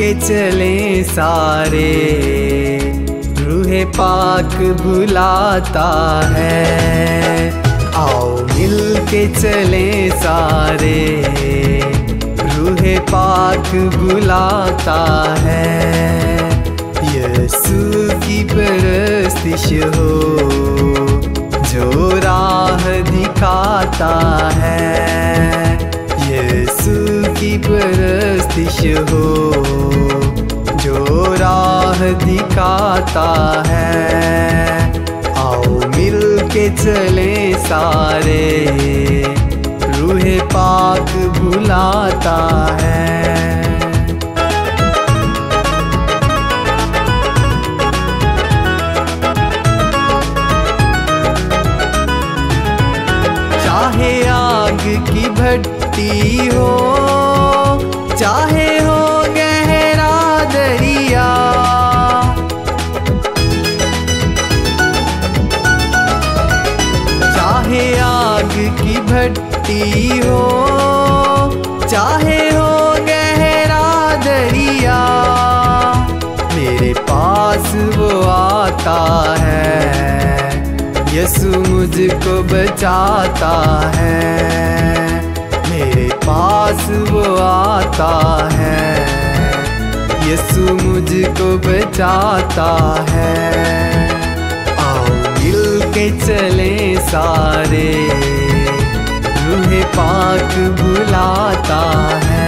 के चलें सारे, रूहे पाक बुलाता है। आओ मिल के चलें सारे, रूहे पाक बुलाता है। यीशु की परस्तिश हो जो राह दिखाता है। यीशु की परस्तिश हो जो राह दिखाता है। आओ मिल के चलें सारे, रूहे पाक बुलाता है। चाहे आग की भट्टी हो, चाहे हो गहरा दरिया, चाहे आग की भट्टी हो, चाहे हो गहरा दरिया, मेरे पास वो आता है। यीशु मुझको बचाता है, मेरे पास वो आता है। यीशु मुझको बचाता है। आओ मिल के चलें सारे, रूहे पाक बुलाता है।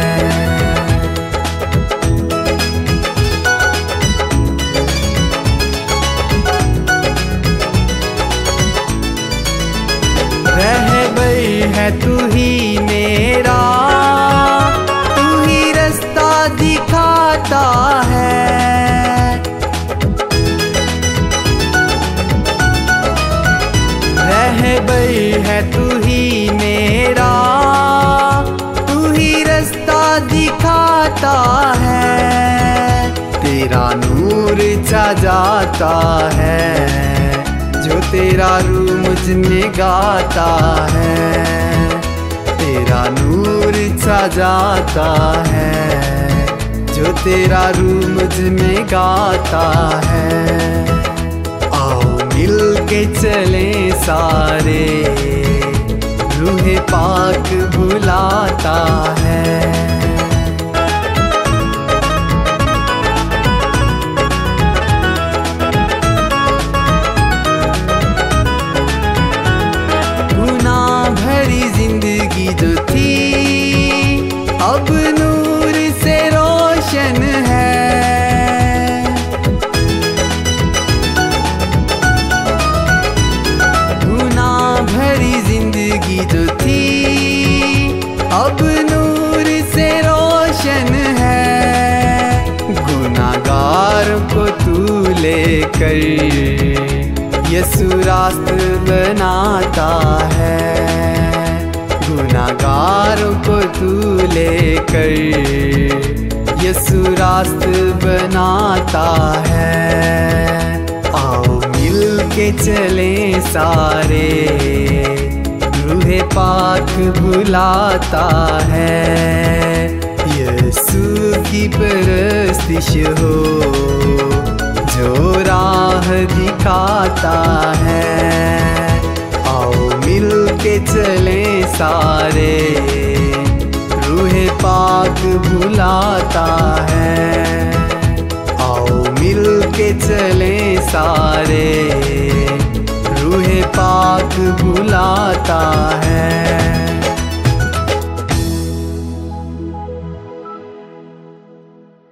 रहबर है तू ही मेरा, तू ही रास्ता दिखाता है। रहबर है तू ही मेरा, तू ही रास्ता दिखाता है। तेरा नूर छा जाता है, जो तेरा रूह मुझ में गाता है। तेरा नूर छा जाता है, जो तेरा रूह मुझ में गाता है। आओ मिल के चलें सारे, रूहे पाक बुलाता है। जिंदगी जो थी अब नूर से रोशन है। गुनाह भरी जिंदगी जो थी अब नूर से रोशन है। गुनाहगार को तू लेकर यीशु रास्ता बनाता है। गुनाहगारों को तू लेकर यीशु रास्ता बनाता है। आओ मिल के चलें सारे, रूहे पाक बुलाता है। यीशु की परस्तिश हो जो राह दिखाता है। आओ मिल के चलें सारे, रूहे पाक बुलाता है। आओ मिल के चलें सारे, रूहे पाक बुलाता है।